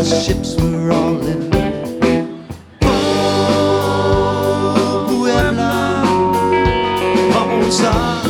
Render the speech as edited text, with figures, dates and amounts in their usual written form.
the ships were all in Puebla, vamos a